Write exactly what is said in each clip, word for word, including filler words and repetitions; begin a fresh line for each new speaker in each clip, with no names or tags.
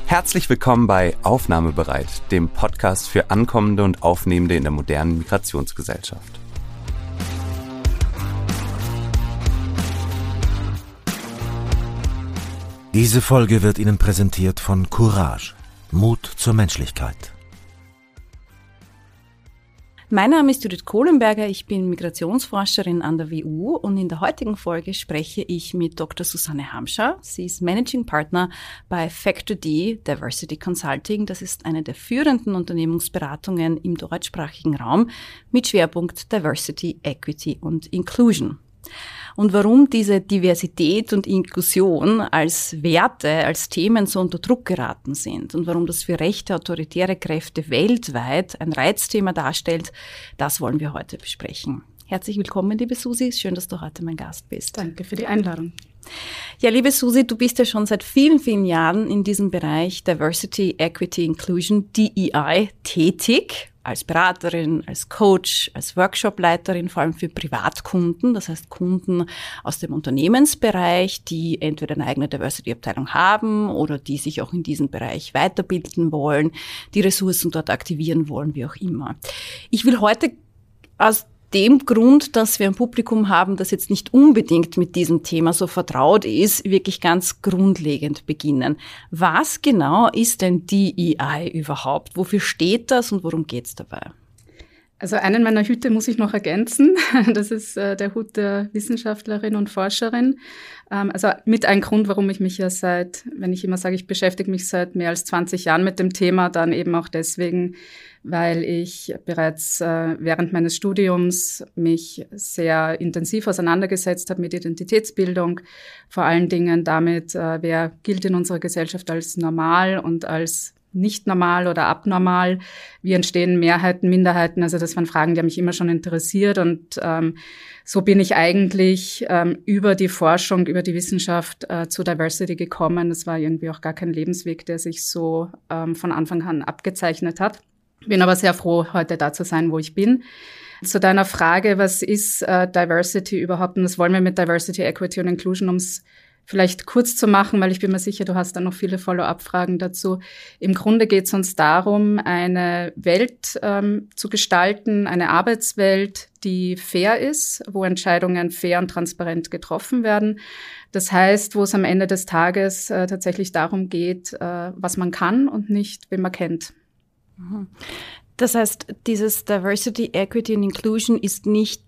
Herzlich willkommen bei Aufnahmebereit, dem Podcast für Ankommende und Aufnehmende in der modernen Migrationsgesellschaft.
Diese Folge wird Ihnen präsentiert von Courage, Mut zur Menschlichkeit.
Mein Name ist Judith Kohlenberger, ich bin Migrationsforscherin an der W U und in der heutigen Folge spreche ich mit Doktor Susanne Hamscher. Sie ist Managing Partner bei Factor D Diversity Consulting. Das ist eine der führenden Unternehmensberatungen im deutschsprachigen Raum mit Schwerpunkt Diversity, Equity und Inclusion. Und warum diese Diversität und Inklusion als Werte, als Themen so unter Druck geraten sind und warum das für rechte autoritäre Kräfte weltweit ein Reizthema darstellt, das wollen wir heute besprechen. Herzlich willkommen, liebe Susi. Schön, dass du heute mein Gast bist.
Danke für die Einladung.
Ja, liebe Susi, du bist ja schon seit vielen, vielen Jahren in diesem Bereich Diversity, Equity, Inclusion, D E I, tätig. Als Beraterin, als Coach, als Workshopleiterin, vor allem für Privatkunden, das heißt Kunden aus dem Unternehmensbereich, die entweder eine eigene Diversity-Abteilung haben oder die sich auch in diesem Bereich weiterbilden wollen, die Ressourcen dort aktivieren wollen, wie auch immer. Ich will heute aus dem Grund, dass wir ein Publikum haben, das jetzt nicht unbedingt mit diesem Thema so vertraut ist, wirklich ganz grundlegend beginnen. Was genau ist denn D E I überhaupt? Wofür steht das und worum geht es dabei?
Also einen meiner Hüte muss ich noch ergänzen. Das ist äh, der Hut der Wissenschaftlerin und Forscherin. Ähm, also mit ein Grund, warum ich mich ja seit, wenn ich immer sage, ich beschäftige mich seit mehr als zwanzig Jahren mit dem Thema, dann eben auch deswegen, weil ich bereits äh, während meines Studiums mich sehr intensiv auseinandergesetzt habe mit Identitätsbildung, vor allen Dingen damit, äh, wer gilt in unserer Gesellschaft als normal und als nicht normal oder abnormal, wie entstehen Mehrheiten, Minderheiten, also das waren Fragen, die haben mich immer schon interessiert und ähm, so bin ich eigentlich ähm, über die Forschung, über die Wissenschaft äh, zu Diversity gekommen. Das war irgendwie auch gar kein Lebensweg, der sich so ähm, von Anfang an abgezeichnet hat. Bin aber sehr froh, heute da zu sein, wo ich bin. Zu deiner Frage, was ist äh, Diversity überhaupt? Und das wollen wir mit Diversity, Equity und Inclusion, um es vielleicht kurz zu machen, weil ich bin mir sicher, du hast dann noch viele Follow-up-Fragen dazu. Im Grunde geht es uns darum, eine Welt ähm, zu gestalten, eine Arbeitswelt, die fair ist, wo Entscheidungen fair und transparent getroffen werden. Das heißt, wo es am Ende des Tages äh, tatsächlich darum geht, äh, was man kann und nicht, wen man kennt.
Das heißt, dieses Diversity, Equity und Inclusion ist nicht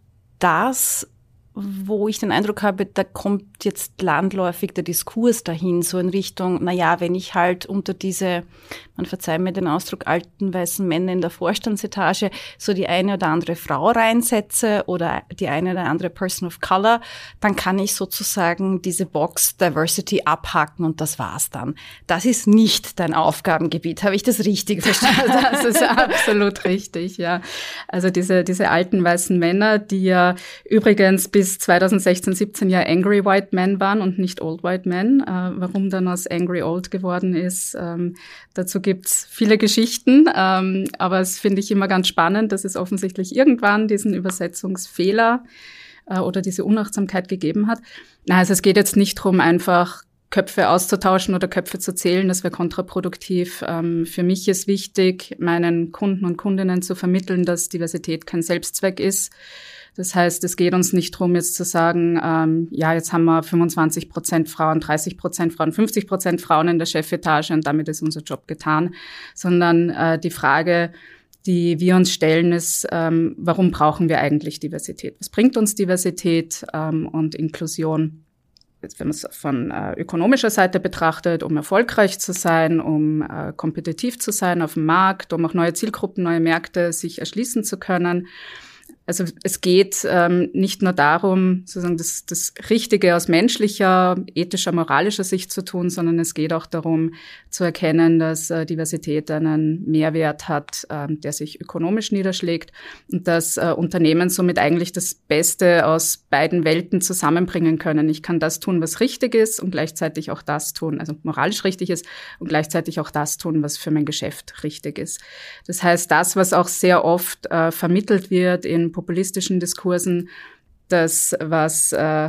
das, wo ich den Eindruck habe, da kommt jetzt landläufig der Diskurs dahin, so in Richtung, na ja, wenn ich halt unter diese, man verzeiht mir den Ausdruck, alten weißen Männer in der Vorstandsetage so die eine oder andere Frau reinsetze oder die eine oder andere Person of Color, dann kann ich sozusagen diese Box Diversity abhaken und das war's dann. Das ist nicht dein Aufgabengebiet. Habe ich das richtig verstanden?
Das ist absolut richtig, ja. Also diese, diese alten weißen Männer, die ja übrigens bis zwanzig sechzehn, siebzehn ja Angry White Men waren und nicht Old White Men. Äh, warum dann aus Angry Old geworden ist, ähm, dazu gibt's viele Geschichten. Ähm, aber es finde ich immer ganz spannend, dass es offensichtlich irgendwann diesen Übersetzungsfehler äh, oder diese Unachtsamkeit gegeben hat. Na, also es geht jetzt nicht darum, einfach Köpfe auszutauschen oder Köpfe zu zählen, das wäre kontraproduktiv. Ähm, für mich ist wichtig, meinen Kunden und Kundinnen zu vermitteln, dass Diversität kein Selbstzweck ist. Das heißt, es geht uns nicht darum, jetzt zu sagen, ähm, ja, jetzt haben wir fünfundzwanzig Prozent Frauen, dreißig Prozent Frauen, fünfzig Prozent Frauen in der Chefetage und damit ist unser Job getan, sondern äh, die Frage, die wir uns stellen, ist, ähm, warum brauchen wir eigentlich Diversität? Was bringt uns Diversität ähm, und Inklusion? Jetzt, wenn man es von äh, ökonomischer Seite betrachtet, um erfolgreich zu sein, um äh, kompetitiv zu sein auf dem Markt, um auch neue Zielgruppen, neue Märkte sich erschließen zu können. Also es geht ähm, nicht nur darum, sozusagen das, das Richtige aus menschlicher, ethischer, moralischer Sicht zu tun, sondern es geht auch darum zu erkennen, dass äh, Diversität einen Mehrwert hat, ähm, der sich ökonomisch niederschlägt und dass äh, Unternehmen somit eigentlich das Beste aus beiden Welten zusammenbringen können. Ich kann das tun, was richtig ist und gleichzeitig auch das tun, also moralisch richtig ist und gleichzeitig auch das tun, was für mein Geschäft richtig ist. Das heißt, das, was auch sehr oft äh, vermittelt wird in populistischen Diskursen, das, was äh,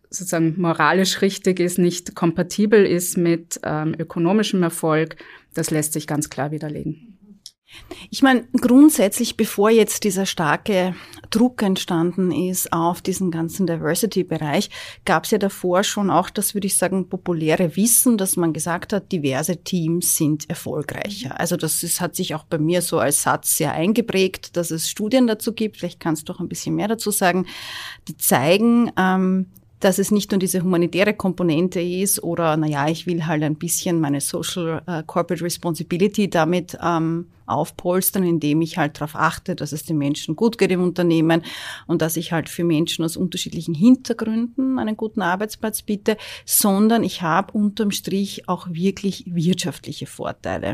sozusagen moralisch richtig ist, nicht kompatibel ist mit ähm, ökonomischem Erfolg, das lässt sich ganz klar widerlegen.
Ich meine, grundsätzlich, bevor jetzt dieser starke Druck entstanden ist auf diesen ganzen Diversity-Bereich, gab es ja davor schon auch das, würde ich sagen, populäre Wissen, dass man gesagt hat, diverse Teams sind erfolgreicher. Also das ist, hat sich auch bei mir so als Satz sehr eingeprägt, dass es Studien dazu gibt, vielleicht kannst du auch ein bisschen mehr dazu sagen, die zeigen, ähm, dass es nicht nur diese humanitäre Komponente ist oder, naja, ich will halt ein bisschen meine Social uh, Corporate Responsibility damit ähm, aufpolstern, indem ich halt darauf achte, dass es den Menschen gut geht im Unternehmen und dass ich halt für Menschen aus unterschiedlichen Hintergründen einen guten Arbeitsplatz biete, sondern ich habe unterm Strich auch wirklich wirtschaftliche Vorteile.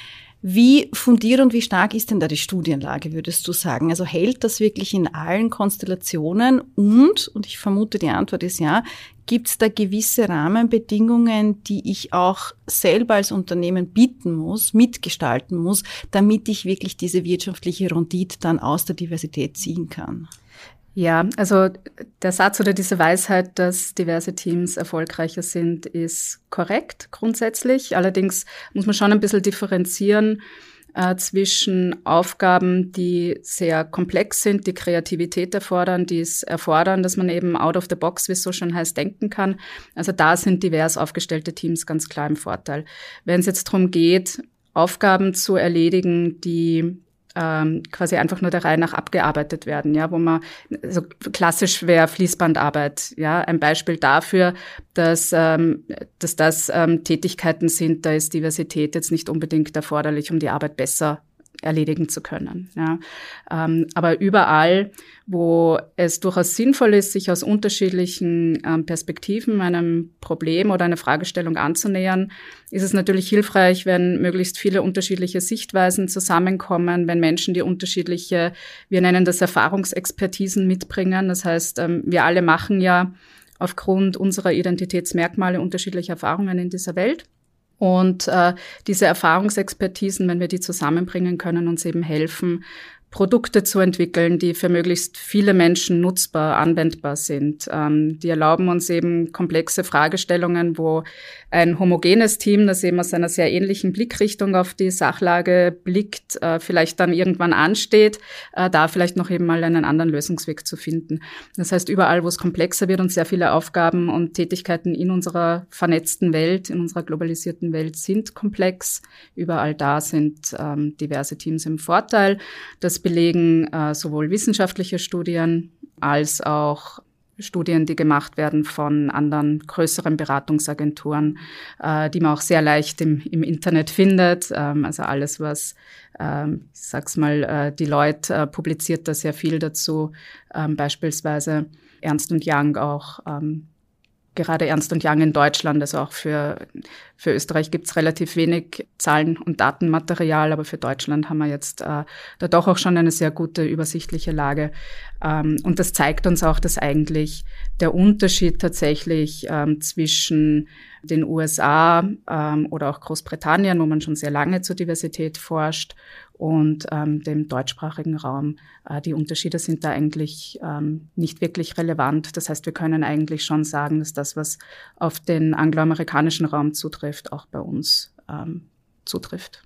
Wie fundiert und wie stark ist denn da die Studienlage, würdest du sagen? Also hält das wirklich in allen Konstellationen und, und ich vermute, die Antwort ist ja, gibt es da gewisse Rahmenbedingungen, die ich auch selber als Unternehmen bieten muss, mitgestalten muss, damit ich wirklich diese wirtschaftliche Rendite dann aus der Diversität ziehen kann?
Ja, also der Satz oder diese Weisheit, dass diverse Teams erfolgreicher sind, ist korrekt grundsätzlich. Allerdings muss man schon ein bisschen differenzieren äh, zwischen Aufgaben, die sehr komplex sind, die Kreativität erfordern, die es erfordern, dass man eben out of the box, wie es so schon heißt, denken kann. Also da sind divers aufgestellte Teams ganz klar im Vorteil. Wenn es jetzt darum geht, Aufgaben zu erledigen, die Ähm, quasi einfach nur der Reihe nach abgearbeitet werden, ja, wo man, also klassisch wäre Fließbandarbeit, ja, ein Beispiel dafür, dass, ähm, dass das ähm, Tätigkeiten sind, da ist Diversität jetzt nicht unbedingt erforderlich, um die Arbeit besser erledigen zu können, ja. Ähm, aber überall, wo es durchaus sinnvoll ist, sich aus unterschiedlichen ähm, Perspektiven einem Problem oder einer Fragestellung anzunähern, ist es natürlich hilfreich, wenn möglichst viele unterschiedliche Sichtweisen zusammenkommen, wenn Menschen, die unterschiedliche, wir nennen das Erfahrungsexpertisen mitbringen. Das heißt, ähm, wir alle machen ja aufgrund unserer Identitätsmerkmale unterschiedliche Erfahrungen in dieser Welt. Und äh, diese Erfahrungsexpertisen, wenn wir die zusammenbringen, können uns eben helfen, Produkte zu entwickeln, die für möglichst viele Menschen nutzbar, anwendbar sind. Ähm, die erlauben uns eben komplexe Fragestellungen, wo ein homogenes Team, das eben aus einer sehr ähnlichen Blickrichtung auf die Sachlage blickt, äh, vielleicht dann irgendwann ansteht, äh, da vielleicht noch eben mal einen anderen Lösungsweg zu finden. Das heißt, überall, wo es komplexer wird und sehr viele Aufgaben und Tätigkeiten in unserer vernetzten Welt, in unserer globalisierten Welt sind komplex, überall da sind ähm, diverse Teams im Vorteil. Das belegen äh, sowohl wissenschaftliche Studien als auch Studien, die gemacht werden von anderen größeren Beratungsagenturen, äh, die man auch sehr leicht im, im Internet findet. Ähm, also alles, was, ähm, ich sag's mal, äh, Deloitte äh, publiziert da sehr viel dazu, ähm, beispielsweise Ernst und Young auch, ähm, gerade Ernst und Young in Deutschland, also auch für, für Österreich gibt's relativ wenig Zahlen- und Datenmaterial, aber für Deutschland haben wir jetzt äh, da doch auch schon eine sehr gute, übersichtliche Lage. Ähm, und das zeigt uns auch, dass eigentlich der Unterschied tatsächlich ähm, zwischen den U S A ähm, oder auch Großbritannien, wo man schon sehr lange zur Diversität forscht, und ähm, dem deutschsprachigen Raum. Äh, die Unterschiede sind da eigentlich ähm, nicht wirklich relevant. Das heißt, wir können eigentlich schon sagen, dass das, was auf den angloamerikanischen Raum zutrifft, auch bei uns ähm, zutrifft.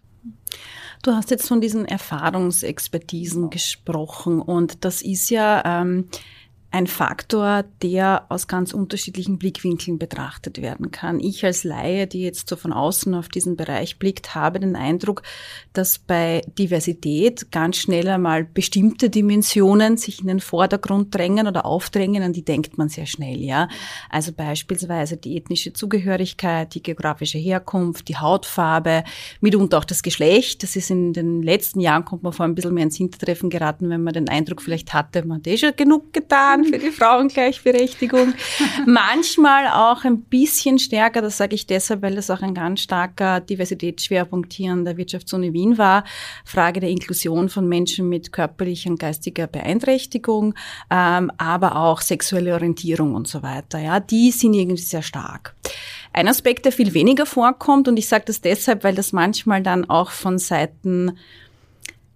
Du hast jetzt von diesen Erfahrungsexpertisen gesprochen und das ist ja ähm, ein Faktor, der aus ganz unterschiedlichen Blickwinkeln betrachtet werden kann. Ich als Laie, die jetzt so von außen auf diesen Bereich blickt, habe den Eindruck, dass bei Diversität ganz schnell einmal bestimmte Dimensionen sich in den Vordergrund drängen oder aufdrängen, an die denkt man sehr schnell, ja. Also beispielsweise die ethnische Zugehörigkeit, die geografische Herkunft, die Hautfarbe, mitunter auch das Geschlecht. Das ist in den letzten Jahren, kommt man vor ein bisschen mehr ins Hintertreffen geraten, wenn man den Eindruck vielleicht hatte, man hat eh schon genug getan für die Frauengleichberechtigung. Manchmal auch ein bisschen stärker, das sage ich deshalb, weil das auch ein ganz starker Diversitätsschwerpunkt hier an der Wirtschaftsuni Wien war. Frage der Inklusion von Menschen mit körperlicher und geistiger Beeinträchtigung, ähm, aber auch sexuelle Orientierung und so weiter. Ja, die sind irgendwie sehr stark. Ein Aspekt, der viel weniger vorkommt, und ich sage das deshalb, weil das manchmal dann auch von Seiten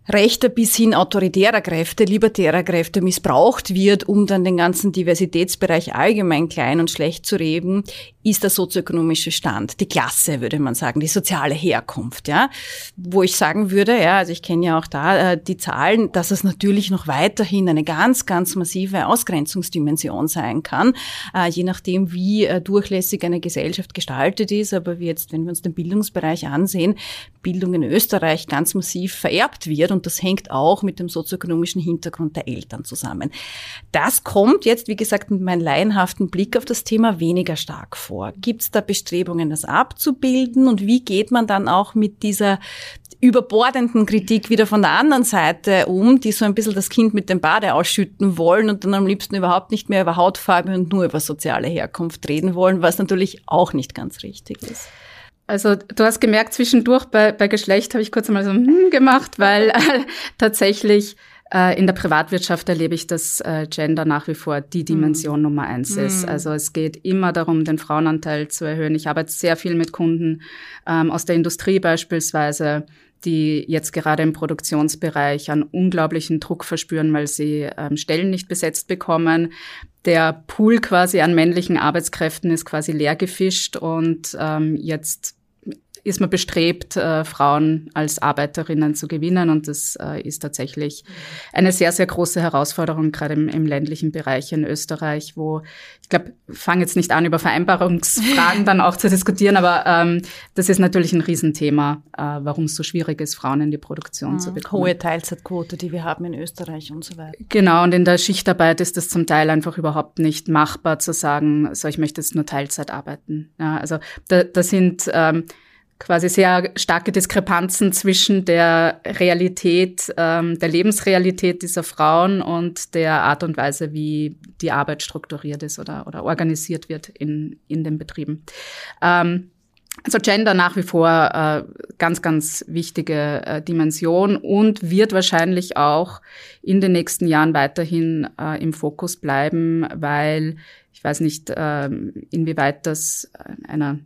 rechter bis hin autoritärer Kräfte, libertärer Kräfte missbraucht wird, um dann den ganzen Diversitätsbereich allgemein klein und schlecht zu reden, ist der sozioökonomische Stand, die Klasse, würde man sagen, die soziale Herkunft, ja. Wo ich sagen würde, ja, also ich kenne ja auch da äh, die Zahlen, dass es natürlich noch weiterhin eine ganz, ganz massive Ausgrenzungsdimension sein kann, äh, je nachdem, wie äh, durchlässig eine Gesellschaft gestaltet ist. Aber wie jetzt, wenn wir uns den Bildungsbereich ansehen, Bildung in Österreich ganz massiv vererbt wird und das hängt auch mit dem sozioökonomischen Hintergrund der Eltern zusammen. Das kommt jetzt, wie gesagt, mit meinem laienhaften Blick auf das Thema weniger stark vor. Gibt es da Bestrebungen, das abzubilden und wie geht man dann auch mit dieser überbordenden Kritik wieder von der anderen Seite um, die so ein bisschen das Kind mit dem Bade ausschütten wollen und dann am liebsten überhaupt nicht mehr über Hautfarbe und nur über soziale Herkunft reden wollen, was natürlich auch nicht ganz richtig ist.
Also du hast gemerkt, zwischendurch bei, bei Geschlecht habe ich kurz einmal so hm gemacht, weil äh, tatsächlich äh, in der Privatwirtschaft erlebe ich, dass äh, Gender nach wie vor die Dimension mm. Nummer eins mm. ist. Also es geht immer darum, den Frauenanteil zu erhöhen. Ich arbeite sehr viel mit Kunden ähm, aus der Industrie beispielsweise, die jetzt gerade im Produktionsbereich einen unglaublichen Druck verspüren, weil sie ähm, Stellen nicht besetzt bekommen. Der Pool quasi an männlichen Arbeitskräften ist quasi leer gefischt und ähm, jetzt ist man bestrebt, äh, Frauen als Arbeiterinnen zu gewinnen. Und das äh, ist tatsächlich eine sehr, sehr große Herausforderung, gerade im, im ländlichen Bereich in Österreich, wo, ich glaube, ich fange jetzt nicht an, über Vereinbarungsfragen dann auch zu diskutieren, aber ähm, das ist natürlich ein Riesenthema, äh, warum es so schwierig ist, Frauen in die Produktion mhm. zu bekommen.
Hohe Teilzeitquote, die wir haben in Österreich und so weiter.
Genau, und in der Schichtarbeit ist es zum Teil einfach überhaupt nicht machbar zu sagen, so, ich möchte jetzt nur Teilzeit arbeiten. Ja, also da, da sind ähm, quasi sehr starke Diskrepanzen zwischen der Realität, ähm, der Lebensrealität dieser Frauen und der Art und Weise, wie die Arbeit strukturiert ist oder, oder organisiert wird in, in den Betrieben. Ähm, Also Gender nach wie vor äh, ganz, ganz wichtige äh, Dimension und wird wahrscheinlich auch in den nächsten Jahren weiterhin äh, im Fokus bleiben, weil ich weiß nicht, äh, inwieweit das einer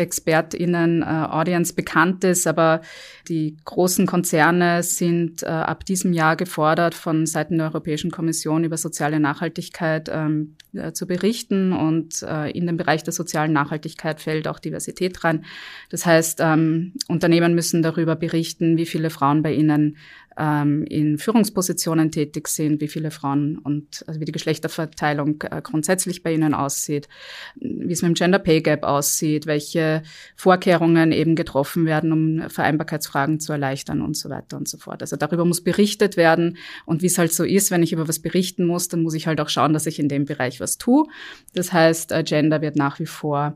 Nicht-ExpertInnen-Audience bekannt ist, aber die großen Konzerne sind äh, ab diesem Jahr gefordert, von Seiten der Europäischen Kommission über soziale Nachhaltigkeit ähm, äh, zu berichten. Und äh, in den Bereich der sozialen Nachhaltigkeit fällt auch Diversität rein. Das heißt, ähm, Unternehmen müssen darüber berichten, wie viele Frauen bei ihnen ähm, in Führungspositionen tätig sind, wie viele Frauen und also wie die Geschlechterverteilung äh, grundsätzlich bei ihnen aussieht, wie es mit dem Gender Pay Gap aussieht, welche Vorkehrungen eben getroffen werden, um Vereinbarkeitsfragen zu erleichtern und so weiter und so fort. Also darüber muss berichtet werden und wie es halt so ist, wenn ich über was berichten muss, dann muss ich halt auch schauen, dass ich in dem Bereich was tue. Das heißt, äh, Gender wird nach wie vor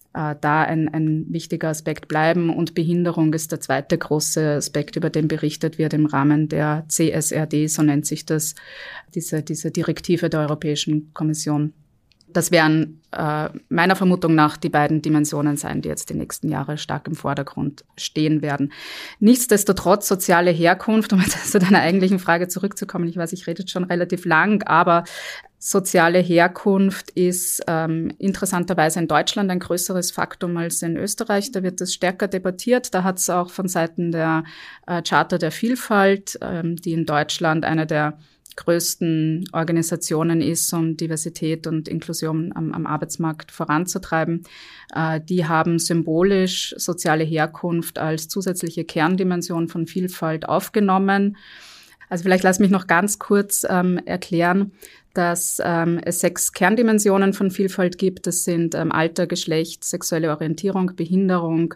da ein, ein wichtiger Aspekt bleiben. Und Behinderung ist der zweite große Aspekt, über den berichtet wird im Rahmen der C S R D, so nennt sich das, diese, diese Direktive der Europäischen Kommission. Das werden äh, meiner Vermutung nach die beiden Dimensionen sein, die jetzt die nächsten Jahre stark im Vordergrund stehen werden. Nichtsdestotrotz soziale Herkunft, um jetzt zu deiner eigentlichen Frage zurückzukommen, ich weiß, ich rede jetzt schon relativ lang, aber soziale Herkunft ist ähm, interessanterweise in Deutschland ein größeres Faktum als in Österreich. Da wird das stärker debattiert. Da hat es auch von Seiten der äh, Charta der Vielfalt, ähm, die in Deutschland eine der größten Organisationen ist, um Diversität und Inklusion am, am Arbeitsmarkt voranzutreiben. Äh, die haben symbolisch soziale Herkunft als zusätzliche Kerndimension von Vielfalt aufgenommen. Also vielleicht lass mich noch ganz kurz ähm, erklären, dass ähm, es sechs Kerndimensionen von Vielfalt gibt. Das sind ähm, Alter, Geschlecht, sexuelle Orientierung, Behinderung,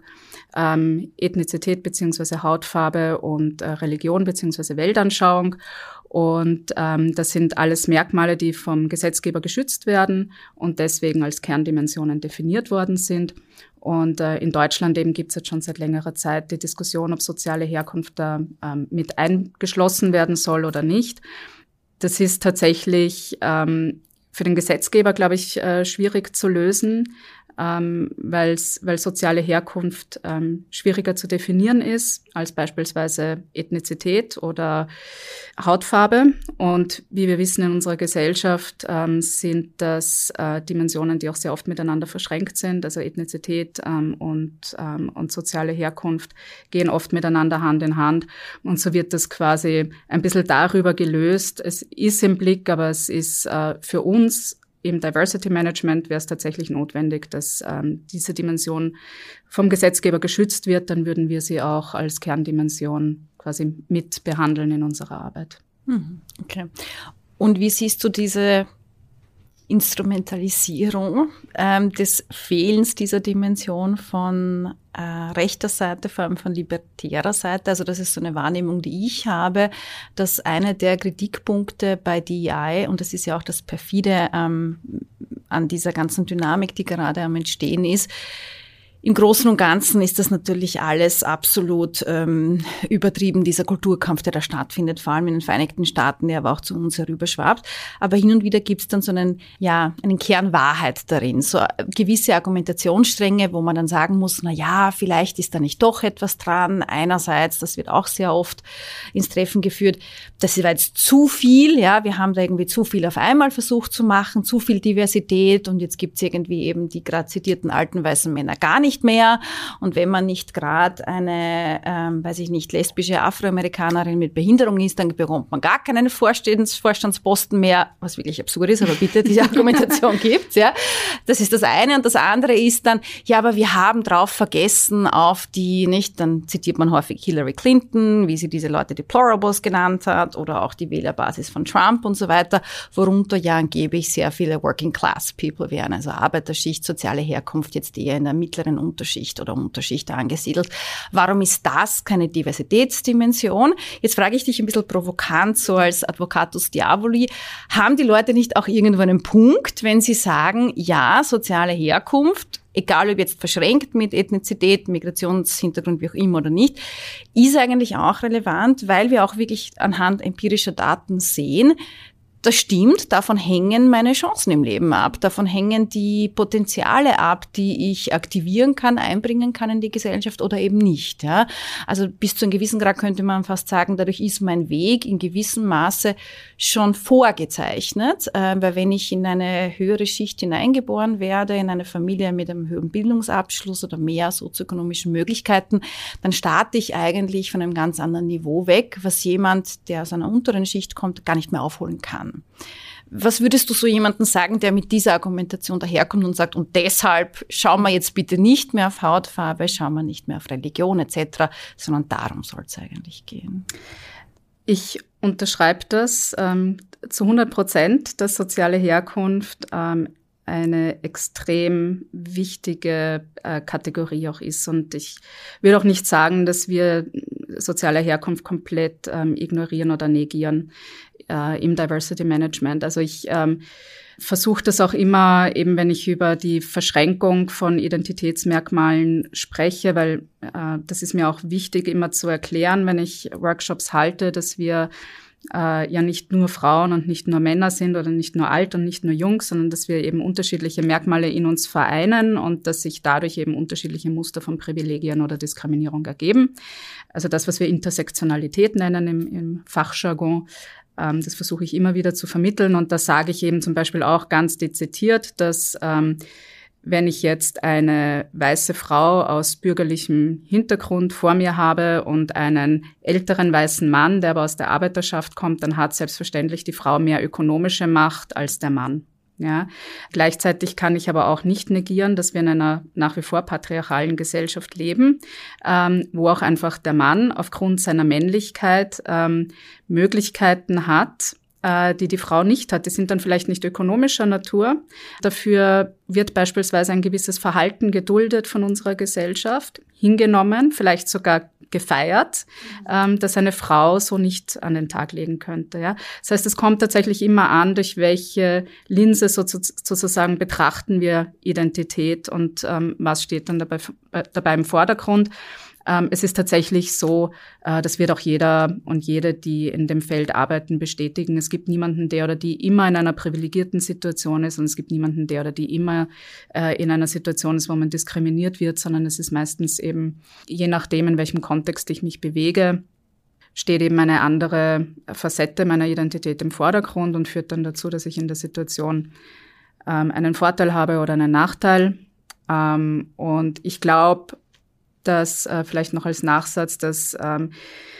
ähm, Ethnizität bzw. Hautfarbe und äh, Religion bzw. Weltanschauung. Und ähm, das sind alles Merkmale, die vom Gesetzgeber geschützt werden und deswegen als Kerndimensionen definiert worden sind. Und äh, in Deutschland eben gibt es jetzt schon seit längerer Zeit die Diskussion, ob soziale Herkunft da ähm, mit eingeschlossen werden soll oder nicht. Das ist tatsächlich ähm, für den Gesetzgeber, glaube ich, äh, schwierig zu lösen. ähm, weil's, weil soziale Herkunft ähm, schwieriger zu definieren ist als beispielsweise Ethnizität oder Hautfarbe. Und wie wir wissen in unserer Gesellschaft ähm, sind das äh, Dimensionen, die auch sehr oft miteinander verschränkt sind. Also Ethnizität ähm, und, ähm, und soziale Herkunft gehen oft miteinander Hand in Hand. Und so wird das quasi ein bisschen darüber gelöst. Es ist im Blick, aber es ist äh, für uns im Diversity Management wäre es tatsächlich notwendig, dass ähm, diese Dimension vom Gesetzgeber geschützt wird. Dann würden wir sie auch als Kerndimension quasi mit behandeln in unserer Arbeit.
Okay. Und wie siehst du diese Instrumentalisierung ähm, des Fehlens dieser Dimension von äh, rechter Seite, vor allem von libertärer Seite? Also das ist so eine Wahrnehmung, die ich habe, dass einer der Kritikpunkte bei D E I, und das ist ja auch das Perfide ähm, an dieser ganzen Dynamik, die gerade am Entstehen ist, im Großen und Ganzen ist das natürlich alles absolut ähm, übertrieben, dieser Kulturkampf, der da stattfindet, vor allem in den Vereinigten Staaten, der aber auch zu uns herüberschwappt. Aber hin und wieder gibt es dann so einen, ja, einen Kern Wahrheit darin, so gewisse Argumentationsstränge, wo man dann sagen muss, na ja, vielleicht ist da nicht doch etwas dran. Einerseits, das wird auch sehr oft ins Treffen geführt, das war jetzt zu viel, ja, wir haben da irgendwie zu viel auf einmal versucht zu machen, zu viel Diversität und jetzt gibt's irgendwie eben die gerade zitierten alten weißen Männer gar nicht. Nicht mehr. Und wenn man nicht gerade eine, ähm, weiß ich nicht, lesbische Afroamerikanerin mit Behinderung ist, dann bekommt man gar keinen Vorstands, Vorstandsposten mehr, was wirklich absurd ist, aber bitte, diese Argumentation gibt's, ja. Das ist das eine. Und das andere ist dann, ja, aber wir haben drauf vergessen auf die, nicht, dann zitiert man häufig Hillary Clinton, wie sie diese Leute Deplorables genannt hat, oder auch die Wählerbasis von Trump und so weiter, worunter ja angeblich sehr viele Working Class People wären, also Arbeiterschicht, soziale Herkunft, jetzt eher in der mittleren Unterschicht oder Unterschicht angesiedelt. Warum ist das keine Diversitätsdimension? Jetzt frage ich dich ein bisschen provokant, so als Advocatus Diaboli, haben die Leute nicht auch irgendwo einen Punkt, wenn sie sagen, ja, soziale Herkunft, egal ob jetzt verschränkt mit Ethnizität, Migrationshintergrund, wie auch immer oder nicht, ist eigentlich auch relevant, weil wir auch wirklich anhand empirischer Daten sehen, das stimmt, davon hängen meine Chancen im Leben ab, davon hängen die Potenziale ab, die ich aktivieren kann, einbringen kann in die Gesellschaft oder eben nicht. Ja. Also bis zu einem gewissen Grad könnte man fast sagen, dadurch ist mein Weg in gewissem Maße schon vorgezeichnet, äh, weil wenn ich in eine höhere Schicht hineingeboren werde, in eine Familie mit einem höheren Bildungsabschluss oder mehr sozioökonomischen Möglichkeiten, dann starte ich eigentlich von einem ganz anderen Niveau weg, was jemand, der aus einer unteren Schicht kommt, gar nicht mehr aufholen kann. Was würdest du so jemandem sagen, der mit dieser Argumentation daherkommt und sagt, und deshalb schauen wir jetzt bitte nicht mehr auf Hautfarbe, schauen wir nicht mehr auf Religion et cetera, sondern darum soll es eigentlich gehen?
Ich unterschreibe das ähm, zu hundert Prozent, dass soziale Herkunft ähm, eine extrem wichtige äh, Kategorie auch ist. Und ich würde auch nicht sagen, dass wir soziale Herkunft komplett ähm, ignorieren oder negieren äh, im Diversity Management. Also ich ähm, versuche das auch immer, eben wenn ich über die Verschränkung von Identitätsmerkmalen spreche, weil äh, das ist mir auch wichtig, immer zu erklären, wenn ich Workshops halte, dass wir äh, ja nicht nur Frauen und nicht nur Männer sind oder nicht nur alt und nicht nur jung, sondern dass wir eben unterschiedliche Merkmale in uns vereinen und dass sich dadurch eben unterschiedliche Muster von Privilegien oder Diskriminierung ergeben. Also das, was wir Intersektionalität nennen im, im Fachjargon, ähm, das versuche ich immer wieder zu vermitteln. Und da sage ich eben zum Beispiel auch ganz dezidiert, dass ähm, wenn ich jetzt eine weiße Frau aus bürgerlichem Hintergrund vor mir habe und einen älteren weißen Mann, der aber aus der Arbeiterschaft kommt, dann hat selbstverständlich die Frau mehr ökonomische Macht als der Mann. Ja. Gleichzeitig kann ich aber auch nicht negieren, dass wir in einer nach wie vor patriarchalen Gesellschaft leben, ähm, wo auch einfach der Mann aufgrund seiner Männlichkeit ähm, Möglichkeiten hat, die die Frau nicht hat. Die sind dann vielleicht nicht ökonomischer Natur. Dafür wird beispielsweise ein gewisses Verhalten geduldet von unserer Gesellschaft, hingenommen, vielleicht sogar gefeiert, ähm, dass eine Frau so nicht an den Tag legen könnte. Ja? Das heißt, es kommt tatsächlich immer an, durch welche Linse so, sozusagen betrachten wir Identität und ähm, was steht dann dabei, dabei im Vordergrund. Ähm, es ist tatsächlich so, äh, das wird auch jeder und jede, die in dem Feld arbeiten, bestätigen. Es gibt niemanden, der oder die immer in einer privilegierten Situation ist und es gibt niemanden, der oder die immer äh, in einer Situation ist, wo man diskriminiert wird, sondern es ist meistens eben, je nachdem, in welchem Kontext ich mich bewege, steht eben eine andere Facette meiner Identität im Vordergrund und führt dann dazu, dass ich in der Situation ähm, einen Vorteil habe oder einen Nachteil. Ähm, und ich glaube, dass äh, vielleicht noch als Nachsatz, dass ähm,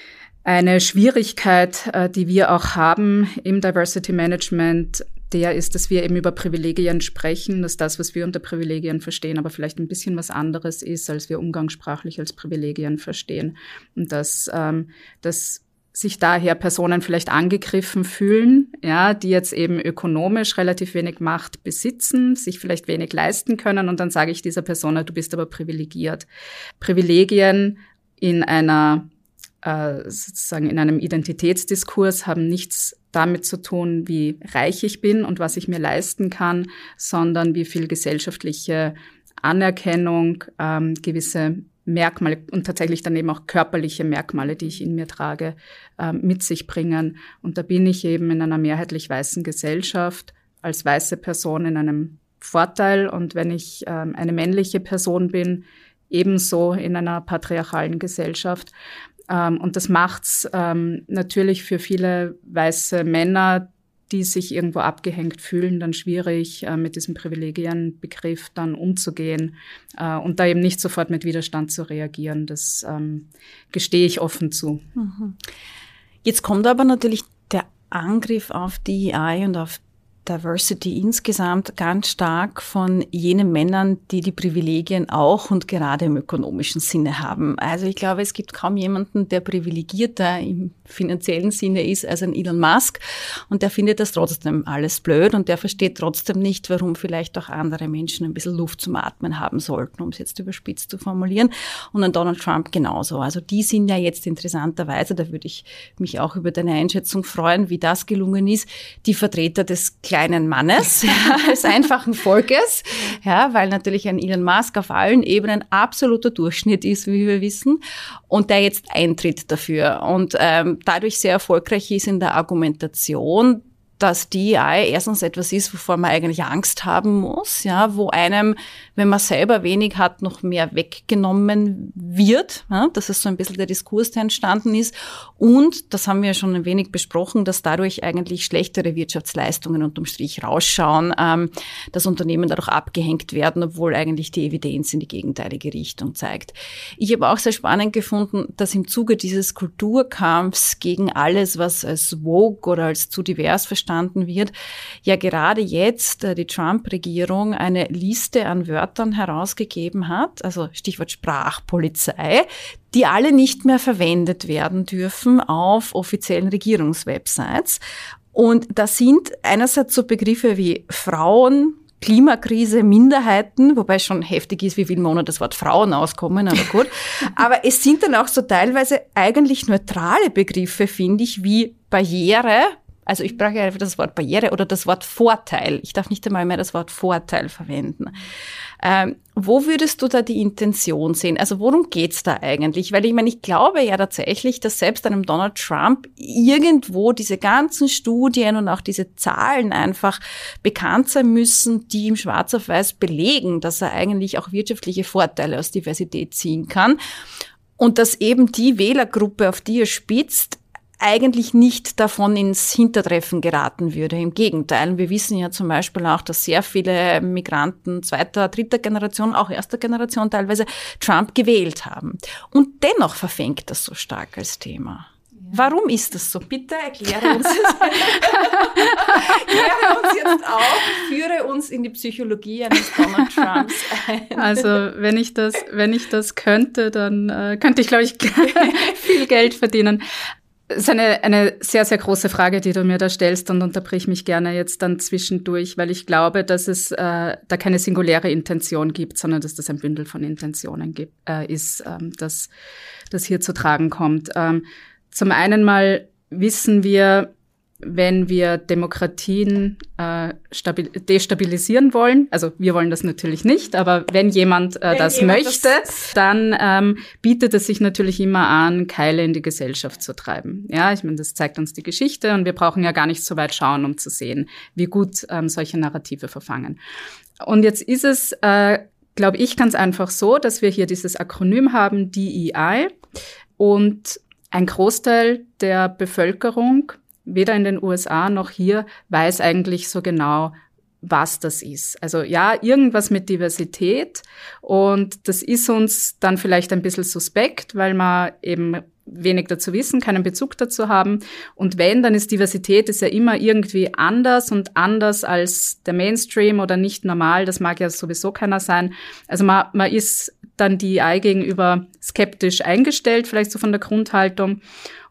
eine Schwierigkeit, äh, die wir auch haben im Diversity Management, der ist, dass wir eben über Privilegien sprechen, dass das, was wir unter Privilegien verstehen, aber vielleicht ein bisschen was anderes ist, als wir umgangssprachlich als Privilegien verstehen. Und dass, ähm, dass sich daher Personen vielleicht angegriffen fühlen, ja, die jetzt eben ökonomisch relativ wenig Macht besitzen, sich vielleicht wenig leisten können. Und dann sage ich dieser Person, du bist aber privilegiert. Privilegien in einer äh, sozusagen in einem Identitätsdiskurs haben nichts damit zu tun, wie reich ich bin und was ich mir leisten kann, sondern wie viel gesellschaftliche Anerkennung, ähm, gewisse Merkmale und tatsächlich dann eben auch körperliche Merkmale, die ich in mir trage, ähm, mit sich bringen. Und da bin ich eben in einer mehrheitlich weißen Gesellschaft als weiße Person in einem Vorteil. Und wenn ich ähm, eine männliche Person bin, ebenso in einer patriarchalen Gesellschaft. Ähm, und das macht's ähm, natürlich für viele weiße Männer, die sich irgendwo abgehängt fühlen, dann schwierig, äh, mit diesem Privilegienbegriff dann umzugehen äh, und da eben nicht sofort mit Widerstand zu reagieren. Das ähm, gestehe ich offen zu.
Mhm. Jetzt kommt aber natürlich der Angriff auf D E I und auf Diversity insgesamt ganz stark von jenen Männern, die die Privilegien auch und gerade im ökonomischen Sinne haben. Also ich glaube, es gibt kaum jemanden, der privilegierter im finanziellen Sinne ist als ein Elon Musk und der findet das trotzdem alles blöd und der versteht trotzdem nicht, warum vielleicht auch andere Menschen ein bisschen Luft zum Atmen haben sollten, um es jetzt überspitzt zu formulieren. Und an Donald Trump genauso. Also die sind ja jetzt interessanterweise, da würde ich mich auch über deine Einschätzung freuen, wie das gelungen ist, die Vertreter des kleinen Mannes, ja, des einfachen Volkes, ja, weil natürlich ein Elon Musk auf allen Ebenen absoluter Durchschnitt ist, wie wir wissen, und der jetzt eintritt dafür und ähm, dadurch sehr erfolgreich ist in der Argumentation, dass D E I erstens etwas ist, wovor man eigentlich Angst haben muss, ja, wo einem, wenn man selber wenig hat, noch mehr weggenommen wird, ja, das ist so ein bisschen der Diskurs, der entstanden ist. Und, das haben wir ja schon ein wenig besprochen, dass dadurch eigentlich schlechtere Wirtschaftsleistungen unterm Strich rausschauen, ähm, dass Unternehmen dadurch abgehängt werden, obwohl eigentlich die Evidenz in die gegenteilige Richtung zeigt. Ich habe auch sehr spannend gefunden, dass im Zuge dieses Kulturkampfs gegen alles, was als woke oder als zu divers verstanden wird, ja gerade jetzt äh, die Trump-Regierung eine Liste an Wörtern herausgegeben hat, also Stichwort Sprachpolizei, die alle nicht mehr verwendet werden dürfen auf offiziellen Regierungswebsites. Und da sind einerseits so Begriffe wie Frauen, Klimakrise, Minderheiten, wobei es schon heftig ist, wie viel Monate das Wort Frauen auskommen, aber gut. Aber es sind dann auch so teilweise eigentlich neutrale Begriffe, finde ich, wie Barriere. Also ich brauche einfach das Wort Barriere oder das Wort Vorteil. Ich darf nicht einmal mehr das Wort Vorteil verwenden. Ähm, wo würdest du da die Intention sehen? Also worum geht's da eigentlich? Weil ich meine, ich glaube ja tatsächlich, dass selbst einem Donald Trump irgendwo diese ganzen Studien und auch diese Zahlen einfach bekannt sein müssen, die ihm schwarz auf weiß belegen, dass er eigentlich auch wirtschaftliche Vorteile aus Diversität ziehen kann. Und dass eben die Wählergruppe, auf die er spitzt, eigentlich nicht davon ins Hintertreffen geraten würde. Im Gegenteil, wir wissen ja zum Beispiel auch, dass sehr viele Migranten zweiter, dritter Generation, auch erster Generation teilweise Trump gewählt haben. Und dennoch verfängt das so stark als Thema. Warum ist das so? Bitte erkläre uns das. Erkläre uns jetzt auf, führe uns in die Psychologie eines Donald Trumps ein.
Also wenn ich das, wenn ich das könnte, dann äh, könnte ich, glaube ich, viel Geld verdienen. Das ist eine, eine sehr, sehr große Frage, die du mir da stellst, und unterbrich mich gerne jetzt dann zwischendurch, weil ich glaube, dass es äh, da keine singuläre Intention gibt, sondern dass das ein Bündel von Intentionen gibt, äh, ist, ähm, das, das hier zu tragen kommt. Ähm, zum einen mal wissen wir, wenn wir Demokratien äh, stabil- destabilisieren wollen, also wir wollen das natürlich nicht, aber wenn jemand äh, wenn das jemand möchte, das dann ähm, bietet es sich natürlich immer an, Keile in die Gesellschaft zu treiben. Ja, ich meine, das zeigt uns die Geschichte und wir brauchen ja gar nicht so weit schauen, um zu sehen, wie gut ähm, solche Narrative verfangen. Und jetzt ist es, äh, glaube ich, ganz einfach so, dass wir hier dieses Akronym haben, D E I, und ein Großteil der Bevölkerung, weder in den U S A noch hier, weiß eigentlich so genau, was das ist. Also ja, irgendwas mit Diversität, und das ist uns dann vielleicht ein bisschen suspekt, weil wir eben wenig dazu wissen, keinen Bezug dazu haben. Und wenn, dann ist Diversität ist ja immer irgendwie anders und anders als der Mainstream oder nicht normal. Das mag ja sowieso keiner sein. Also man, man ist dann D E I gegenüber skeptisch eingestellt, vielleicht so von der Grundhaltung.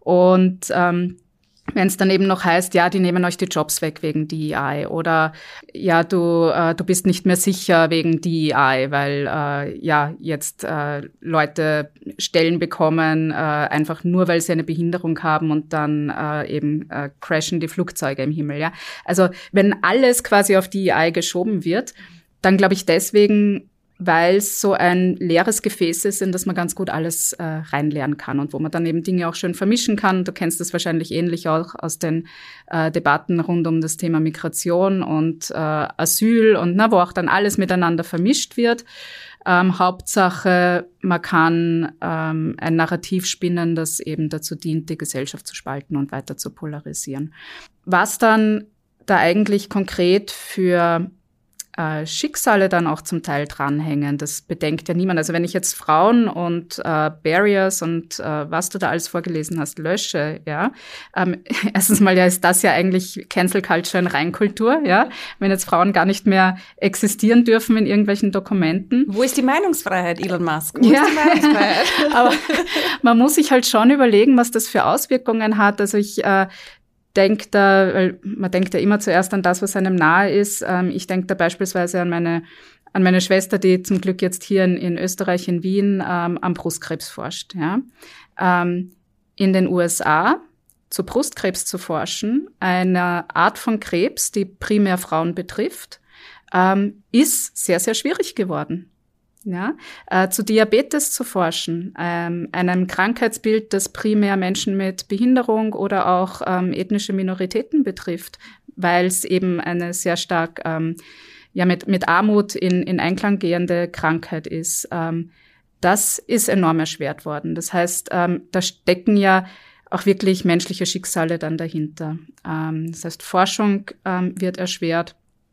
Und ähm, wenn es dann eben noch heißt, ja, die nehmen euch die Jobs weg wegen D E I, oder ja, du äh, du bist nicht mehr sicher wegen D E I, weil äh, ja jetzt äh, Leute Stellen bekommen, äh, einfach nur, weil sie eine Behinderung haben, und dann äh, eben äh, crashen die Flugzeuge im Himmel. Ja, also wenn alles quasi auf D E I geschoben wird, dann glaube ich deswegen, weil es so ein leeres Gefäß ist, in das man ganz gut alles äh, reinlernen kann und wo man dann eben Dinge auch schön vermischen kann. Du kennst das wahrscheinlich ähnlich auch aus den äh, Debatten rund um das Thema Migration und äh, Asyl und na, wo auch dann alles miteinander vermischt wird. Ähm, Hauptsache, man kann ähm, ein Narrativ spinnen, das eben dazu dient, die Gesellschaft zu spalten und weiter zu polarisieren. Was dann da eigentlich konkret für Äh, Schicksale dann auch zum Teil dranhängen, das bedenkt ja niemand. Also wenn ich jetzt Frauen und äh, Barriers und äh, was du da alles vorgelesen hast, lösche, ja, ähm, erstens mal ja ist das ja eigentlich Cancel Culture in Reinkultur, ja, wenn jetzt Frauen gar nicht mehr existieren dürfen in irgendwelchen Dokumenten.
Wo ist die Meinungsfreiheit, Elon Musk? Wo
ja.
ist die Meinungsfreiheit?
Aber man muss sich halt schon überlegen, was das für Auswirkungen hat. Also ich äh, denkt da, weil man denkt ja immer zuerst an das, was einem nahe ist. Ähm, ich denke da beispielsweise an meine an meine Schwester, die zum Glück jetzt hier in, in Österreich, in Wien, ähm, am Brustkrebs forscht. Ja. Ähm, in den U S A zu Brustkrebs zu forschen, eine Art von Krebs, die primär Frauen betrifft, ähm, ist sehr, sehr schwierig geworden. Ja, äh, zu Diabetes zu forschen, ähm, einem Krankheitsbild, das primär Menschen mit Behinderung oder auch ähm, ethnische Minoritäten betrifft, weil es eben eine sehr stark ähm, ja mit mit Armut in in Einklang gehende Krankheit ist. Ähm, das ist enorm erschwert worden. Das heißt, ähm, da stecken ja auch wirklich menschliche Schicksale dann dahinter. Ähm, das heißt, Forschung ähm, wird erschwert,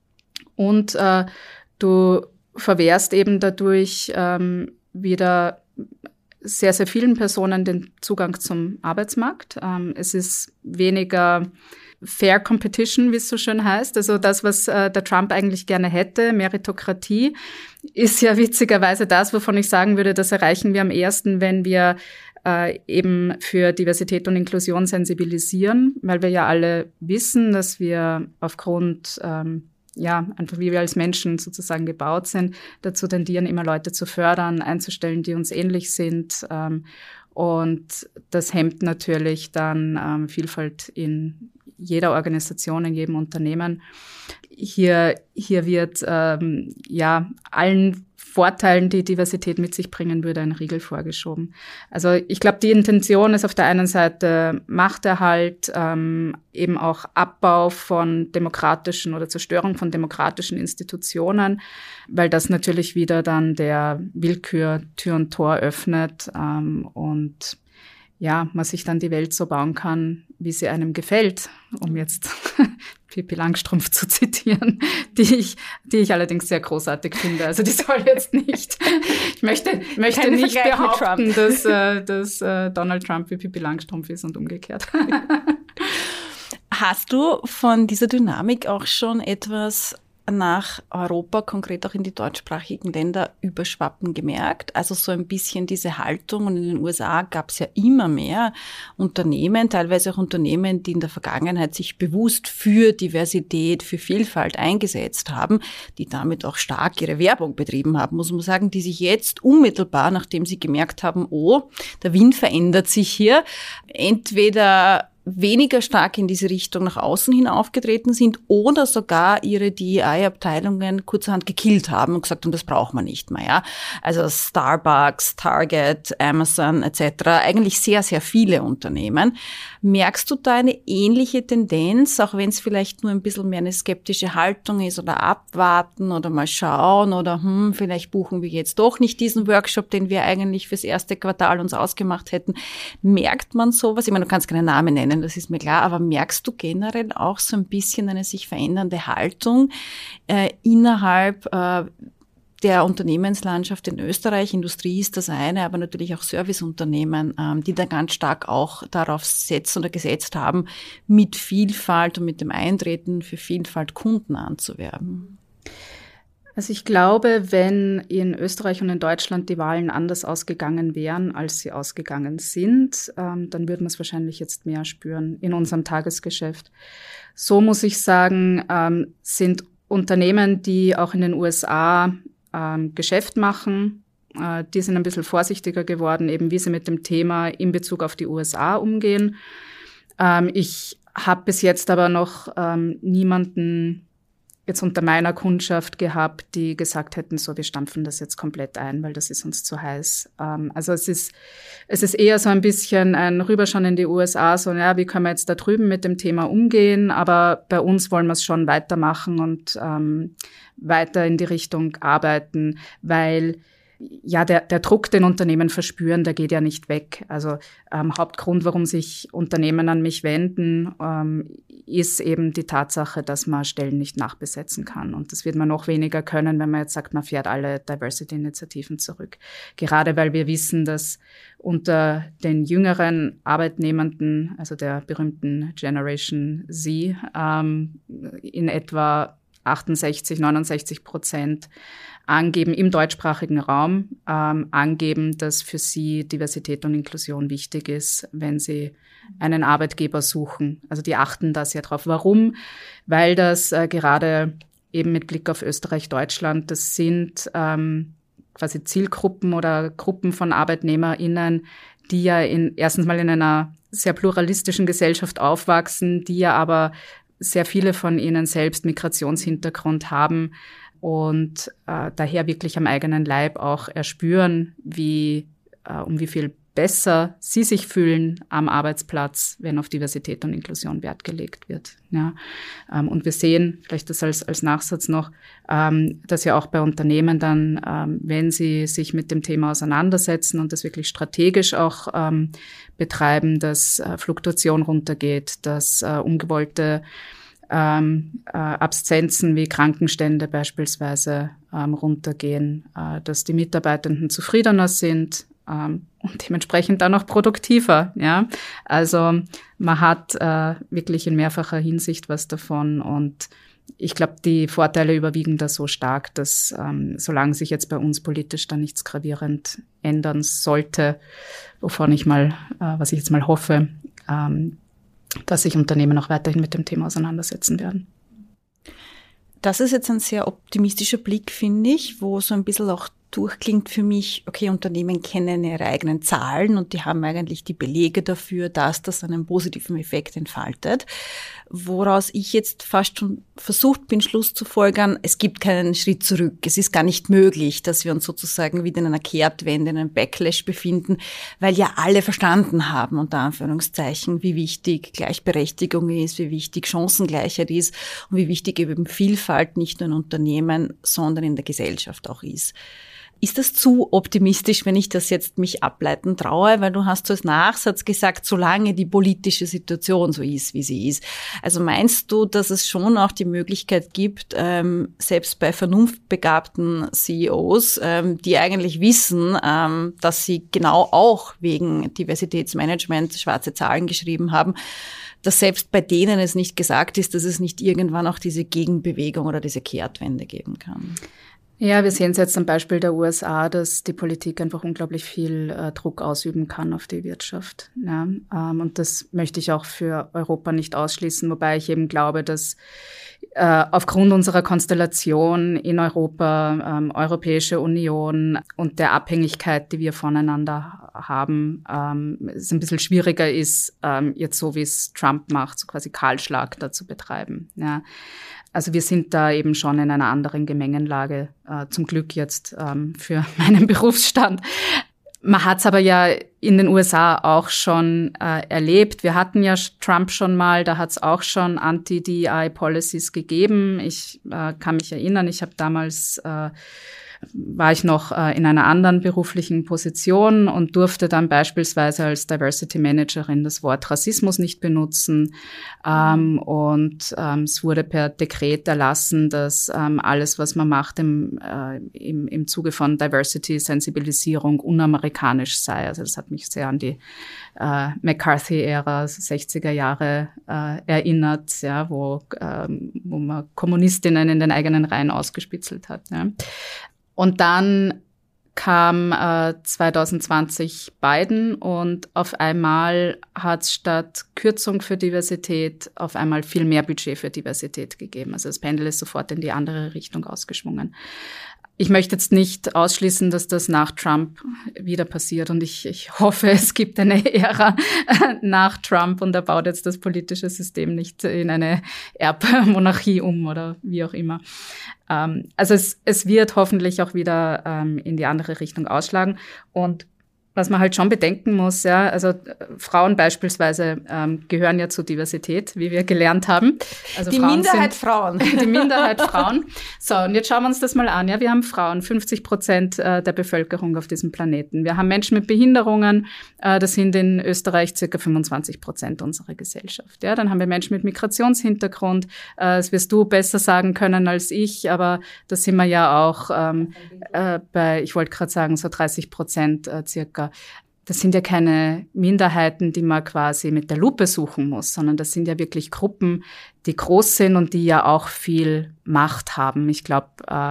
und äh, du verwehrst eben dadurch ähm, wieder sehr, sehr vielen Personen den Zugang zum Arbeitsmarkt. Ähm, es ist weniger Fair Competition, wie es so schön heißt. Also das, was äh, der Trump eigentlich gerne hätte, Meritokratie, ist ja witzigerweise das, wovon ich sagen würde, das erreichen wir am ehesten, wenn wir äh, eben für Diversität und Inklusion sensibilisieren, weil wir ja alle wissen, dass wir aufgrund ähm, ja, einfach wie wir als Menschen sozusagen gebaut sind, dazu tendieren, immer Leute zu fördern, einzustellen, die uns ähnlich sind. Ähm, und das hemmt natürlich dann ähm, Vielfalt in jeder Organisation, in jedem Unternehmen. Hier, hier wird ähm, ja allen Vorteilen, die Diversität mit sich bringen würde, ein Riegel vorgeschoben. Also ich glaube, die Intention ist auf der einen Seite Machterhalt, ähm, eben auch Abbau von demokratischen oder Zerstörung von demokratischen Institutionen, weil das natürlich wieder dann der Willkür Tür und Tor öffnet ähm, und ja, man sich dann die Welt so bauen kann, wie sie einem gefällt, um jetzt Pippi Langstrumpf zu zitieren, die ich, die ich allerdings sehr großartig finde. Also die soll jetzt nicht, ich möchte, möchte
Keine
nicht
Vergleich mit
behaupten,
Trump.
dass, äh, dass äh, Donald Trump wie Pippi Langstrumpf ist und umgekehrt.
Hast du von dieser Dynamik auch schon etwas nach Europa, konkret auch in die deutschsprachigen Länder, überschwappen gemerkt? Also so ein bisschen diese Haltung. Und in den U S A gab es ja immer mehr Unternehmen, teilweise auch Unternehmen, die in der Vergangenheit sich bewusst für Diversität, für Vielfalt eingesetzt haben, die damit auch stark ihre Werbung betrieben haben, muss man sagen, die sich jetzt unmittelbar, nachdem sie gemerkt haben, oh, der Wind verändert sich hier, entweder weniger stark in diese Richtung nach außen hin aufgetreten sind oder sogar ihre D E I-Abteilungen kurzerhand gekillt haben und gesagt haben, das braucht man nicht mehr. Ja? Also Starbucks, Target, Amazon et cetera, eigentlich sehr, sehr viele Unternehmen. Merkst du da eine ähnliche Tendenz, auch wenn es vielleicht nur ein bisschen mehr eine skeptische Haltung ist oder abwarten oder mal schauen oder hm, vielleicht buchen wir jetzt doch nicht diesen Workshop, den wir eigentlich fürs erste Quartal uns ausgemacht hätten. Merkt man sowas? Ich meine, du kannst keine Namen nennen, das ist mir klar, aber merkst du generell auch so ein bisschen eine sich verändernde Haltung äh, innerhalb äh, der Unternehmenslandschaft in Österreich? Industrie ist das eine, aber natürlich auch Serviceunternehmen, ähm, die da ganz stark auch darauf setzen oder gesetzt haben, mit Vielfalt und mit dem Eintreten für Vielfalt Kunden anzuwerben.
Also ich glaube, wenn in Österreich und in Deutschland die Wahlen anders ausgegangen wären, als sie ausgegangen sind, ähm, dann würden wir es wahrscheinlich jetzt mehr spüren in unserem Tagesgeschäft. So muss ich sagen, ähm, sind Unternehmen, die auch in den U S A ähm, Geschäft machen, äh, die sind ein bisschen vorsichtiger geworden, eben wie sie mit dem Thema in Bezug auf die U S A umgehen. Ähm, ich habe bis jetzt aber noch ähm, niemanden jetzt unter meiner Kundschaft gehabt, die gesagt hätten, so, wir stampfen das jetzt komplett ein, weil das ist uns zu heiß. Ähm, also es ist, es ist eher so ein bisschen ein Rüberschauen in die U S A, so, ja, wie können wir jetzt da drüben mit dem Thema umgehen? Aber bei uns wollen wir es schon weitermachen und ähm, weiter in die Richtung arbeiten, weil ja, der, der Druck, den Unternehmen verspüren, der geht ja nicht weg. Also ähm, Hauptgrund, warum sich Unternehmen an mich wenden, ähm, ist eben die Tatsache, dass man Stellen nicht nachbesetzen kann. Und das wird man noch weniger können, wenn man jetzt sagt, man fährt alle Diversity-Initiativen zurück. Gerade weil wir wissen, dass unter den jüngeren Arbeitnehmenden, also der berühmten Generation Z, ähm, in etwa achtundsechzig, neunundsechzig Prozent angeben im deutschsprachigen Raum, ähm, angeben, dass für sie Diversität und Inklusion wichtig ist, wenn sie einen Arbeitgeber suchen. Also die achten da sehr drauf. Warum? Weil das äh, gerade eben mit Blick auf Österreich, Deutschland, das sind ähm, quasi Zielgruppen oder Gruppen von ArbeitnehmerInnen, die ja in, erstens mal in einer sehr pluralistischen Gesellschaft aufwachsen, die ja aber sehr viele von ihnen selbst Migrationshintergrund haben und äh, daher wirklich am eigenen Leib auch erspüren, wie äh, um wie viel besser sie sich fühlen am Arbeitsplatz, wenn auf Diversität und Inklusion Wert gelegt wird. Ja. Ähm, und wir sehen, vielleicht das als, als Nachsatz noch, ähm, dass ja auch bei Unternehmen dann, ähm, wenn sie sich mit dem Thema auseinandersetzen und das wirklich strategisch auch ähm, betreiben, dass äh, Fluktuation runtergeht, dass äh, ungewollte ähm, äh, Absenzen wie Krankenstände beispielsweise ähm, runtergehen, äh, dass die Mitarbeitenden zufriedener sind, ähm, und dementsprechend dann auch produktiver, ja. Also man hat äh, wirklich in mehrfacher Hinsicht was davon und ich glaube, die Vorteile überwiegen da so stark, dass ähm, solange sich jetzt bei uns politisch da nichts gravierend ändern sollte, wovon ich mal, äh, was ich jetzt mal hoffe, ähm, dass sich Unternehmen auch weiterhin mit dem Thema auseinandersetzen werden.
Das ist jetzt ein sehr optimistischer Blick, finde ich, wo so ein bisschen auch durchklingt für mich, okay, Unternehmen kennen ihre eigenen Zahlen und die haben eigentlich die Belege dafür, dass das einen positiven Effekt entfaltet. Woraus ich jetzt fast schon versucht bin, Schluss zu folgern, es gibt keinen Schritt zurück. Es ist gar nicht möglich, dass wir uns sozusagen wieder in einer Kehrtwende, in einem Backlash befinden, weil ja alle verstanden haben, unter Anführungszeichen, wie wichtig Gleichberechtigung ist, wie wichtig Chancengleichheit ist und wie wichtig eben Vielfalt nicht nur in Unternehmen, sondern in der Gesellschaft auch ist. Ist das zu optimistisch, wenn ich das jetzt mich ableiten traue? Weil du hast so als Nachsatz gesagt, solange die politische Situation so ist, wie sie ist. Also meinst du, dass es schon auch die Möglichkeit gibt, ähm, selbst bei vernunftbegabten C E Os, ähm, die eigentlich wissen, ähm, dass sie genau auch wegen Diversitätsmanagement schwarze Zahlen geschrieben haben, dass selbst bei denen es nicht gesagt ist, dass es nicht irgendwann auch diese Gegenbewegung oder diese Kehrtwende geben kann?
Ja, wir sehen es jetzt am Beispiel der U S A, dass die Politik einfach unglaublich viel äh, Druck ausüben kann auf die Wirtschaft. Ja, ähm, und das möchte ich auch für Europa nicht ausschließen, wobei ich eben glaube, dass äh, aufgrund unserer Konstellation in Europa, ähm, Europäische Union und der Abhängigkeit, die wir voneinander haben, ähm, es ein bisschen schwieriger ist, ähm, jetzt so wie es Trump macht, so quasi Kahlschlag da zu betreiben. Ja. Also wir sind da eben schon in einer anderen Gemengenlage, äh, zum Glück jetzt ähm, für meinen Berufsstand. Man hat es aber ja in den U S A auch schon äh, erlebt. Wir hatten ja Trump schon mal, da hat es auch schon Anti-D E I-Policies gegeben. Ich äh, kann mich erinnern, ich habe damals äh, war ich noch äh, in einer anderen beruflichen Position und durfte dann beispielsweise als Diversity Managerin das Wort Rassismus nicht benutzen. Ähm, und ähm, es wurde per Dekret erlassen, dass ähm, alles, was man macht im, äh, im, im Zuge von Diversity-Sensibilisierung unamerikanisch sei. Also das hat mich sehr an die äh, McCarthy-Ära, also sechziger Jahre äh, erinnert, ja, wo, ähm, wo man Kommunistinnen in den eigenen Reihen ausgespitzelt hat. Ja. Und dann kam äh, zwanzig zwanzig Biden und auf einmal hat es statt Kürzung für Diversität auf einmal viel mehr Budget für Diversität gegeben. Also das Pendel ist sofort in die andere Richtung ausgeschwungen. Ich möchte jetzt nicht ausschließen, dass das nach Trump wieder passiert und ich, ich hoffe, es gibt eine Ära nach Trump und er baut jetzt das politische System nicht in eine Erbmonarchie um oder wie auch immer. Ähm, also es, es wird hoffentlich auch wieder ähm, in die andere Richtung ausschlagen und was man halt schon bedenken muss, ja, also Frauen beispielsweise ähm, gehören ja zur Diversität, wie wir gelernt haben. Also
die
Frauen
Minderheit
sind,
Frauen.
Die Minderheit Frauen. So, und jetzt schauen wir uns das mal an. Ja, wir haben Frauen, fünfzig Prozent äh, der Bevölkerung auf diesem Planeten. Wir haben Menschen mit Behinderungen, äh, das sind in Österreich circa fünfundzwanzig Prozent unserer Gesellschaft. Ja, dann haben wir Menschen mit Migrationshintergrund. Äh, das wirst du besser sagen können als ich, aber da sind wir ja auch ähm, äh, bei, ich wollte gerade sagen, so dreißig Prozent äh, circa. Das sind ja keine Minderheiten, die man quasi mit der Lupe suchen muss, sondern das sind ja wirklich Gruppen, die groß sind und die ja auch viel Macht haben. Ich glaube,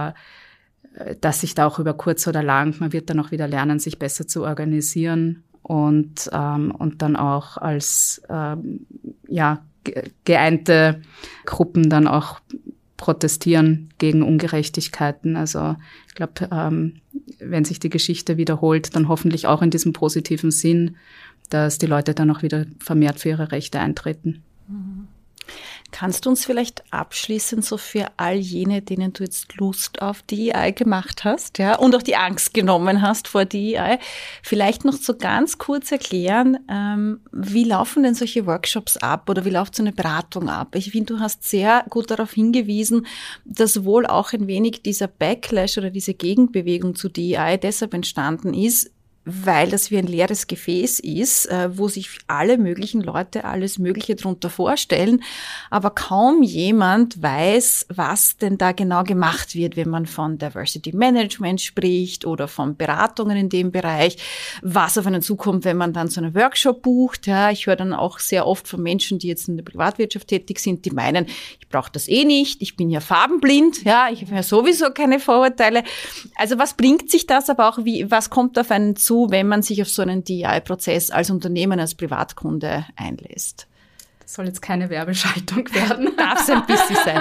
äh, dass sich da auch über kurz oder lang, man wird dann auch wieder lernen, sich besser zu organisieren und, ähm, und dann auch als ähm, ja, geeinte Gruppen dann auch protestieren gegen Ungerechtigkeiten. Also ich glaube, ähm, wenn sich die Geschichte wiederholt, dann hoffentlich auch in diesem positiven Sinn, dass die Leute dann auch wieder vermehrt für ihre Rechte eintreten.
Mhm. Kannst du uns vielleicht abschließend so für all jene, denen du jetzt Lust auf D E I gemacht hast, ja, und auch die Angst genommen hast vor D E I, vielleicht noch so ganz kurz erklären, ähm, wie laufen denn solche Workshops ab oder wie läuft so eine Beratung ab? Ich finde, du hast sehr gut darauf hingewiesen, dass wohl auch ein wenig dieser Backlash oder diese Gegenbewegung zu D E I deshalb entstanden ist, weil das wie ein leeres Gefäß ist, wo sich alle möglichen Leute alles Mögliche drunter vorstellen, aber kaum jemand weiß, was denn da genau gemacht wird, wenn man von Diversity Management spricht oder von Beratungen in dem Bereich, was auf einen zukommt, wenn man dann so einen Workshop bucht. Ja, ich höre dann auch sehr oft von Menschen, die jetzt in der Privatwirtschaft tätig sind, die meinen, ich brauche das eh nicht, ich bin ja farbenblind, ja, ich habe ja sowieso keine Vorurteile. Also was bringt sich das, aber auch wie, was kommt auf einen zu, wenn man sich auf so einen D E I-Prozess als Unternehmen, als Privatkunde einlässt?
Das soll jetzt keine Werbeschaltung werden.
Darf es ein bisschen sein.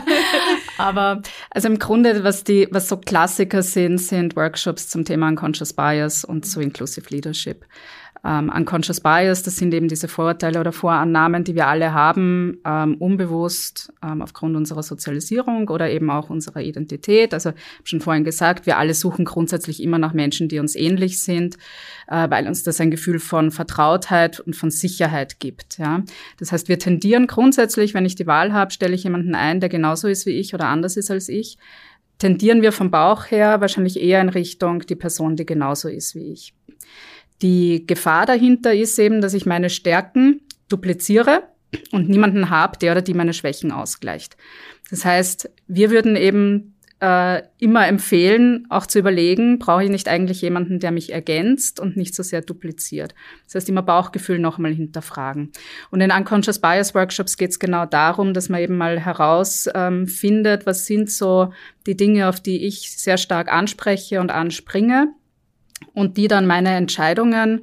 Aber also im Grunde, was die, was so Klassiker sind, sind Workshops zum Thema Unconscious Bias und zu Inclusive Leadership. Um, Unconscious Bias, das sind eben diese Vorurteile oder Vorannahmen, die wir alle haben, um, unbewusst um, aufgrund unserer Sozialisierung oder eben auch unserer Identität. Also ich habe schon vorhin gesagt, wir alle suchen grundsätzlich immer nach Menschen, die uns ähnlich sind, uh, weil uns das ein Gefühl von Vertrautheit und von Sicherheit gibt. Ja? Das heißt, wir tendieren grundsätzlich, wenn ich die Wahl habe, stelle ich jemanden ein, der genauso ist wie ich oder anders ist als ich, tendieren wir vom Bauch her wahrscheinlich eher in Richtung die Person, die genauso ist wie ich. Die Gefahr dahinter ist eben, dass ich meine Stärken dupliziere und niemanden habe, der oder die meine Schwächen ausgleicht. Das heißt, wir würden eben äh, immer empfehlen, auch zu überlegen, brauche ich nicht eigentlich jemanden, der mich ergänzt und nicht so sehr dupliziert. Das heißt, immer Bauchgefühl noch einmal hinterfragen. Und in Unconscious Bias Workshops geht es genau darum, dass man eben mal herausfindet, ähm, was sind so die Dinge, auf die ich sehr stark anspreche und anspringe. Und die dann meine Entscheidungen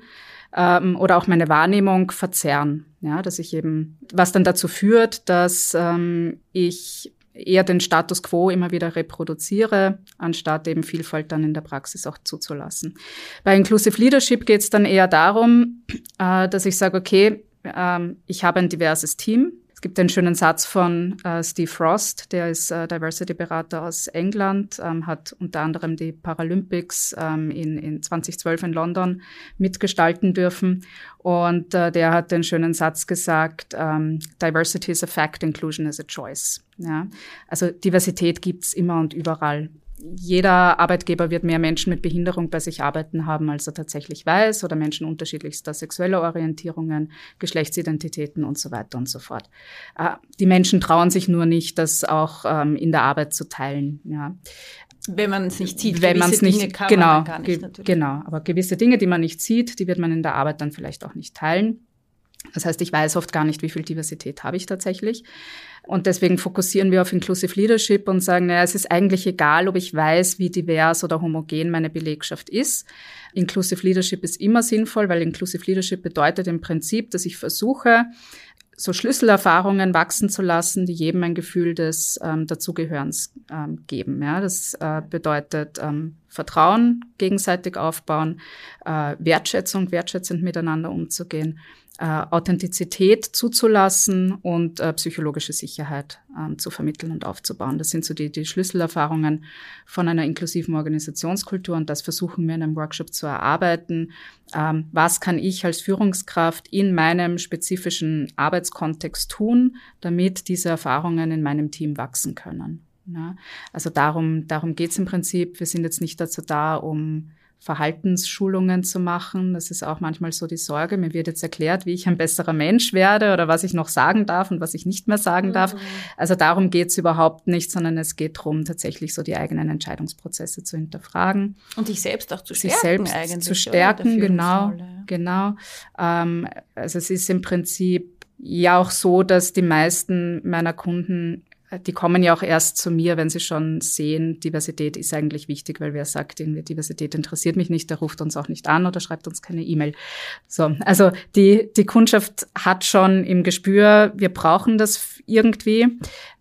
ähm, oder auch meine Wahrnehmung verzerren. Ja, dass ich eben, was dann dazu führt, dass ähm, ich eher den Status quo immer wieder reproduziere, anstatt eben Vielfalt dann in der Praxis auch zuzulassen. Bei Inclusive Leadership geht es dann eher darum, äh, dass ich sage, okay, ähm, ich habe ein diverses Team. Es gibt einen schönen Satz von äh, Steve Frost, der ist äh, Diversity-Berater aus England, ähm, hat unter anderem die Paralympics ähm, in, in zwanzig zwölf in London mitgestalten dürfen. Und äh, der hat den schönen Satz gesagt, ähm, Diversity is a fact, inclusion is a choice. Ja? Also Diversität gibt's immer und überall. Jeder Arbeitgeber wird mehr Menschen mit Behinderung bei sich arbeiten haben, als er tatsächlich weiß, oder Menschen unterschiedlichster sexueller Orientierungen, Geschlechtsidentitäten und so weiter und so fort. Äh, die Menschen trauen sich nur nicht, das auch ähm, in der Arbeit zu teilen. Ja.
Wenn man es nicht sieht,
wenn
gewisse
Dinge
nicht, kann
genau,
man gar nicht
ge-
natürlich.
Genau, aber gewisse Dinge, die man nicht sieht, die wird man in der Arbeit dann vielleicht auch nicht teilen. Das heißt, ich weiß oft gar nicht, wie viel Diversität habe ich tatsächlich. Und deswegen fokussieren wir auf Inclusive Leadership und sagen, naja, es ist eigentlich egal, ob ich weiß, wie divers oder homogen meine Belegschaft ist. Inclusive Leadership ist immer sinnvoll, weil Inclusive Leadership bedeutet im Prinzip, dass ich versuche, so Schlüsselerfahrungen wachsen zu lassen, die jedem ein Gefühl des ähm, Dazugehörens ähm, geben. Ja, das äh, bedeutet ähm, Vertrauen gegenseitig aufbauen, äh, Wertschätzung, wertschätzend miteinander umzugehen, äh, Authentizität zuzulassen und äh, psychologische Sicherheit ähm, zu vermitteln und aufzubauen. Das sind so die, die Schlüsselerfahrungen von einer inklusiven Organisationskultur, und das versuchen wir in einem Workshop zu erarbeiten. Ähm, was kann ich als Führungskraft in meinem spezifischen Arbeitskontext tun, damit diese Erfahrungen in meinem Team wachsen können? Ja, also darum, darum geht's im Prinzip. Wir sind jetzt nicht dazu da, um Verhaltensschulungen zu machen. Das ist auch manchmal so die Sorge. Mir wird jetzt erklärt, wie ich ein besserer Mensch werde oder was ich noch sagen darf und was ich nicht mehr sagen mhm. darf. Also darum geht's überhaupt nicht, sondern es geht darum, tatsächlich so die eigenen Entscheidungsprozesse zu hinterfragen.
Und dich selbst auch zu stärken.
Sich selbst
eigentlich,
zu stärken, genau,
ja.
genau. Ähm, also es ist im Prinzip ja auch so, dass die meisten meiner Kunden, die kommen ja auch erst zu mir, wenn sie schon sehen, Diversität ist eigentlich wichtig, weil wer sagt, irgendwie Diversität interessiert mich nicht, der ruft uns auch nicht an oder schreibt uns keine E-Mail. So, also die, die Kundschaft hat schon im Gespür, wir brauchen das irgendwie.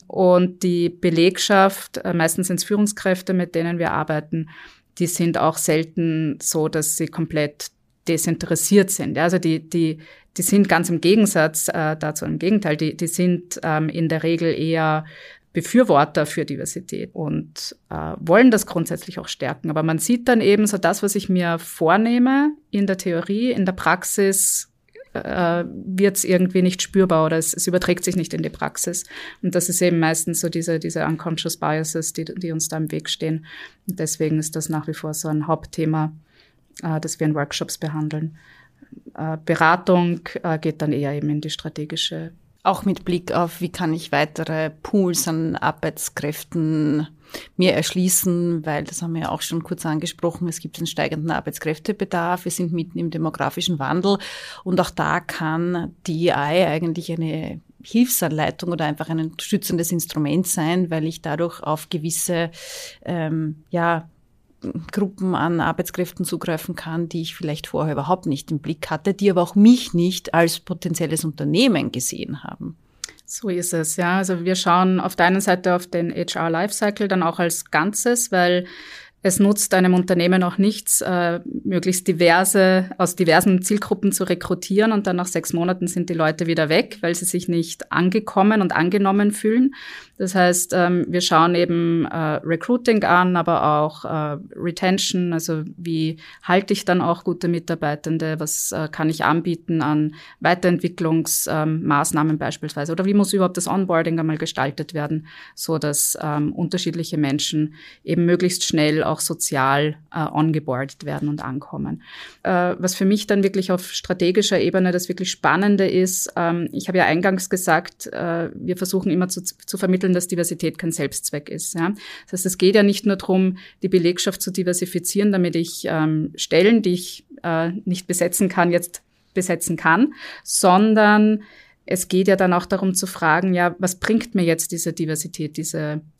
Und die Belegschaft, meistens sind es Führungskräfte, mit denen wir arbeiten, die sind auch selten so, dass sie komplett desinteressiert sind. Also die, die, die sind ganz im Gegensatz äh, dazu, im Gegenteil, die, die sind ähm, in der Regel eher Befürworter für Diversität und äh, wollen das grundsätzlich auch stärken. Aber man sieht dann eben so das, was ich mir vornehme in der Theorie, in der Praxis äh, wird es irgendwie nicht spürbar oder es, es überträgt sich nicht in die Praxis. Und das ist eben meistens so diese, diese unconscious biases, die, die uns da im Weg stehen. Und deswegen ist das nach wie vor so ein Hauptthema, äh, das wir in Workshops behandeln. Äh, Beratung äh, geht dann eher eben in die strategische.
Auch mit Blick auf, wie kann ich weitere Pools an Arbeitskräften mir erschließen, weil das haben wir ja auch schon kurz angesprochen, es gibt einen steigenden Arbeitskräftebedarf, wir sind mitten im demografischen Wandel und auch da kann die E I eigentlich eine Hilfsanleitung oder einfach ein unterstützendes Instrument sein, weil ich dadurch auf gewisse, ähm, ja, Gruppen an Arbeitskräften zugreifen kann, die ich vielleicht vorher überhaupt nicht im Blick hatte, die aber auch mich nicht als potenzielles Unternehmen gesehen haben.
So ist es, ja. Also wir schauen auf der einen Seite auf den H R-Lifecycle dann auch als Ganzes, weil es nutzt einem Unternehmen auch nichts, äh, möglichst diverse, aus diversen Zielgruppen zu rekrutieren und dann nach sechs Monaten sind die Leute wieder weg, weil sie sich nicht angekommen und angenommen fühlen. Das heißt, ähm, wir schauen eben äh, Recruiting an, aber auch äh, Retention, also wie halte ich dann auch gute Mitarbeitende, was äh, kann ich anbieten an Weiterentwicklungsmaßnahmen ähm, beispielsweise oder wie muss überhaupt das Onboarding einmal gestaltet werden, so dass ähm, unterschiedliche Menschen eben möglichst schnell auch sozial äh, ongeboardet werden und ankommen. Äh, was für mich dann wirklich auf strategischer Ebene das wirklich Spannende ist, ähm, ich habe ja eingangs gesagt, äh, wir versuchen immer zu, zu vermitteln, dass Diversität kein Selbstzweck ist. Ja? Das heißt, es geht ja nicht nur darum, die Belegschaft zu diversifizieren, damit ich ähm, Stellen, die ich äh, nicht besetzen kann, jetzt besetzen kann, sondern es geht ja dann auch darum zu fragen, ja, was bringt mir jetzt diese Diversität, diese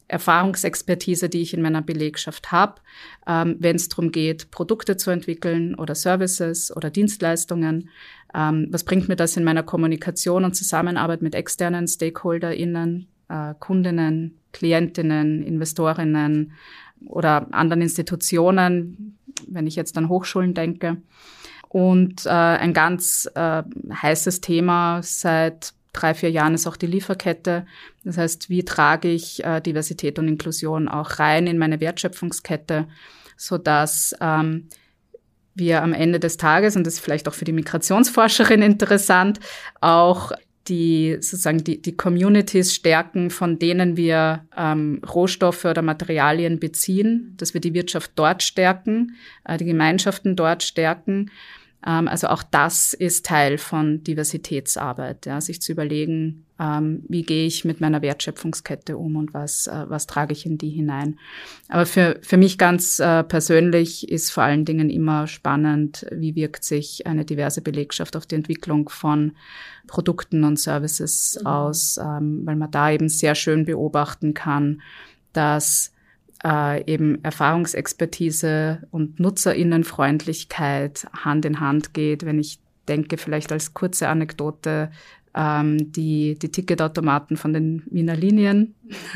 Erfahrungsexpertise, die ich in meiner Belegschaft habe, ähm, wenn es darum geht, Produkte zu entwickeln oder Services oder Dienstleistungen. Ähm, was bringt mir das in meiner Kommunikation und Zusammenarbeit mit externen StakeholderInnen, äh, Kundinnen, Klientinnen, Investorinnen oder anderen Institutionen, wenn ich jetzt an Hochschulen denke. Und äh, ein ganz äh, heißes Thema seit drei, vier Jahren ist auch die Lieferkette. Das heißt, wie trage ich äh, Diversität und Inklusion auch rein in meine Wertschöpfungskette, sodass ähm, wir am Ende des Tages, und das ist vielleicht auch für die Migrationsforscherin interessant, auch die sozusagen die, die Communities stärken, von denen wir ähm, Rohstoffe oder Materialien beziehen, dass wir die Wirtschaft dort stärken, äh, die Gemeinschaften dort stärken. Ähm, also auch das ist Teil von Diversitätsarbeit, ja, sich zu überlegen, ähm, wie gehe ich mit meiner Wertschöpfungskette um und was, äh, was trage ich in die hinein. Aber für, für mich ganz äh, persönlich ist vor allen Dingen immer spannend, wie wirkt sich eine diverse Belegschaft auf die Entwicklung von Produkten und Services mhm. aus, ähm, weil man da eben sehr schön beobachten kann, dass äh, eben Erfahrungsexpertise und NutzerInnenfreundlichkeit Hand in Hand geht. Wenn ich denke, vielleicht als kurze Anekdote, ähm, die, die Ticketautomaten von den Wiener Linien,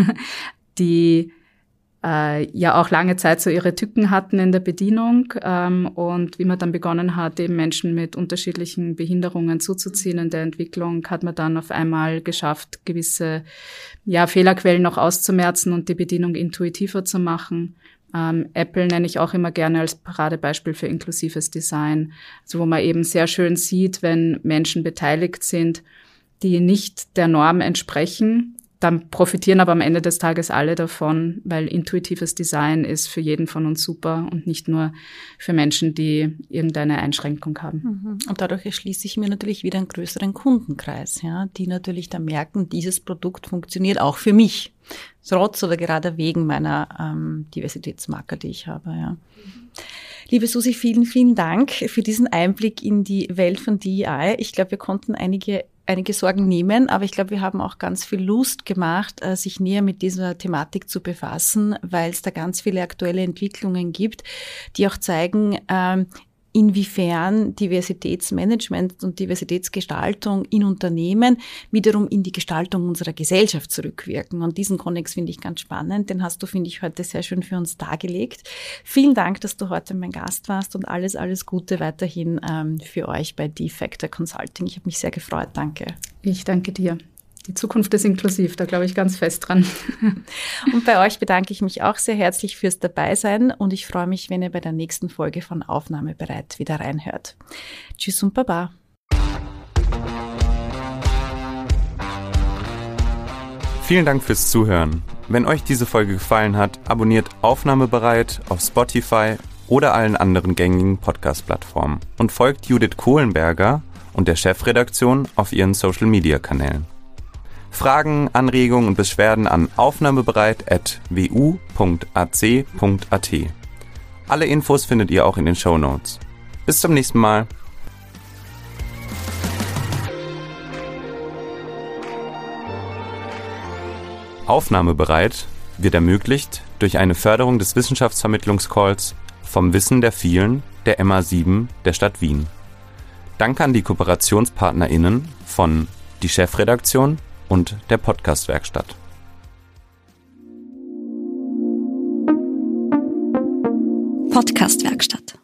die äh, ja auch lange Zeit so ihre Tücken hatten in der Bedienung. Ähm, und wie man dann begonnen hat, eben Menschen mit unterschiedlichen Behinderungen zuzuziehen in der Entwicklung, hat man dann auf einmal geschafft, gewisse ja, Fehlerquellen noch auszumerzen und die Bedienung intuitiver zu machen. Ähm, Apple nenne ich auch immer gerne als Paradebeispiel für inklusives Design, also wo man eben sehr schön sieht, wenn Menschen beteiligt sind, die nicht der Norm entsprechen, dann profitieren aber am Ende des Tages alle davon, weil intuitives Design ist für jeden von uns super und nicht nur für Menschen, die irgendeine Einschränkung haben.
Und dadurch erschließe ich mir natürlich wieder einen größeren Kundenkreis, ja, die natürlich dann merken, dieses Produkt funktioniert auch für mich, trotz oder gerade wegen meiner ähm, Diversitätsmarke, die ich habe. Ja. Mhm. Liebe Susi, vielen, vielen Dank für diesen Einblick in die Welt von D E I. Ich glaube, wir konnten einige einige Sorgen nehmen, aber ich glaube, wir haben auch ganz viel Lust gemacht, sich näher mit dieser Thematik zu befassen, weil es da ganz viele aktuelle Entwicklungen gibt, die auch zeigen, inwiefern Diversitätsmanagement und Diversitätsgestaltung in Unternehmen wiederum in die Gestaltung unserer Gesellschaft zurückwirken. Und diesen Konnex finde ich ganz spannend. Den hast du, finde ich, heute sehr schön für uns dargelegt. Vielen Dank, dass du heute mein Gast warst und alles, alles Gute weiterhin ähm, für euch bei D-Factor Consulting. Ich habe mich sehr gefreut. Danke.
Ich danke dir. Die Zukunft ist inklusiv, da glaube ich ganz fest dran.
Und bei euch bedanke ich mich auch sehr herzlich fürs Dabeisein und ich freue mich, wenn ihr bei der nächsten Folge von Aufnahmebereit wieder reinhört. Tschüss und Baba.
Vielen Dank fürs Zuhören. Wenn euch diese Folge gefallen hat, abonniert Aufnahmebereit auf Spotify oder allen anderen gängigen Podcast-Plattformen und folgt Judith Kohlenberger und der Chefredaktion auf ihren Social-Media-Kanälen. Fragen, Anregungen und Beschwerden an aufnahmebereit at w u punkt a c punkt a t. Alle Infos findet ihr auch in den Shownotes. Bis zum nächsten Mal. Aufnahmebereit wird ermöglicht durch eine Förderung des Wissenschaftsvermittlungscalls vom Wissen der vielen der M A sieben der Stadt Wien. Danke an die KooperationspartnerInnen von die Chefredaktion und der Podcast-Werkstatt.
Podcast-Werkstatt.